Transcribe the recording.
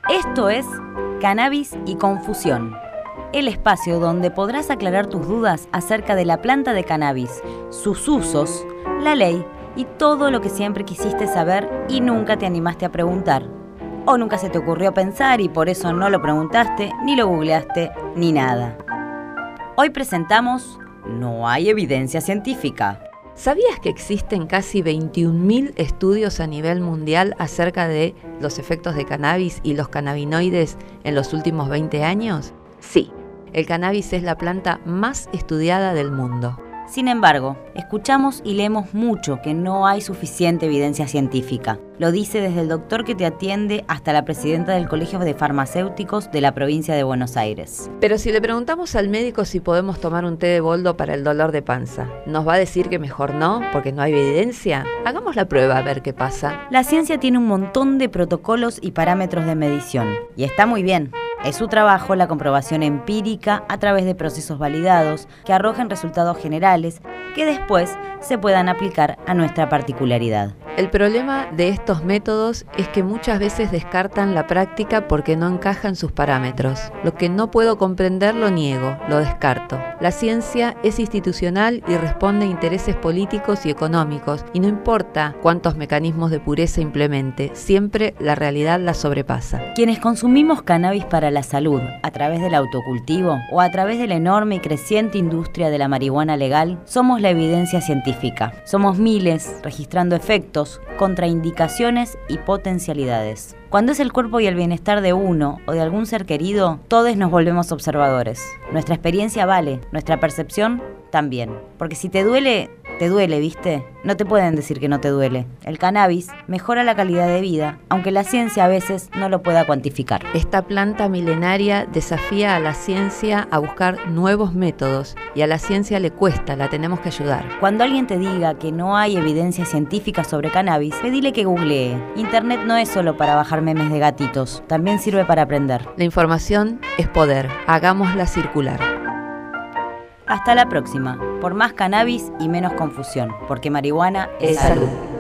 Esto es Cannabis y Confusión, el espacio donde podrás aclarar tus dudas acerca de la planta de cannabis, sus usos, la ley y todo lo que siempre quisiste saber y nunca te animaste a preguntar. O nunca se te ocurrió pensar y por eso no lo preguntaste, ni lo googleaste, ni nada. Hoy presentamos No hay evidencia científica. ¿Sabías que existen casi 21.000 estudios a nivel mundial acerca de los efectos de cannabis y los cannabinoides en los últimos 20 años? Sí, el cannabis es la planta más estudiada del mundo. Sin embargo, escuchamos y leemos mucho que no hay suficiente evidencia científica. Lo dice desde el doctor que te atiende hasta la presidenta del Colegio de Farmacéuticos de la provincia de Buenos Aires. Pero si le preguntamos al médico si podemos tomar un té de boldo para el dolor de panza, ¿nos va a decir que mejor no, porque no hay evidencia? Hagamos la prueba a ver qué pasa. La ciencia tiene un montón de protocolos y parámetros de medición, y está muy bien. Es su trabajo la comprobación empírica a través de procesos validados que arrojen resultados generales que después se puedan aplicar a nuestra particularidad. El problema de estos métodos es que muchas veces descartan la práctica porque no encajan sus parámetros. Lo que no puedo comprender lo niego, lo descarto. La ciencia es institucional y responde a intereses políticos y económicos, y no importa cuántos mecanismos de pureza implemente, siempre la realidad la sobrepasa. Quienes consumimos cannabis para la salud a través del autocultivo o a través de la enorme y creciente industria de la marihuana legal, somos la evidencia científica. Somos miles registrando efectos, contraindicaciones y potencialidades. Cuando es el cuerpo y el bienestar de uno o de algún ser querido, todos nos volvemos observadores. Nuestra experiencia vale, nuestra percepción también. Porque si te duele, ¿viste? No te pueden decir que no te duele. El cannabis mejora la calidad de vida, aunque la ciencia a veces no lo pueda cuantificar. Esta planta milenaria desafía a la ciencia a buscar nuevos métodos, y a la ciencia le cuesta, la tenemos que ayudar. Cuando alguien te diga que no hay evidencia científica sobre cannabis, pedile que googlee. Internet no es solo para bajar memes de gatitos, también sirve para aprender. La información es poder, hagámosla circular. Hasta la próxima, por más cannabis y menos confusión, porque marihuana es salud.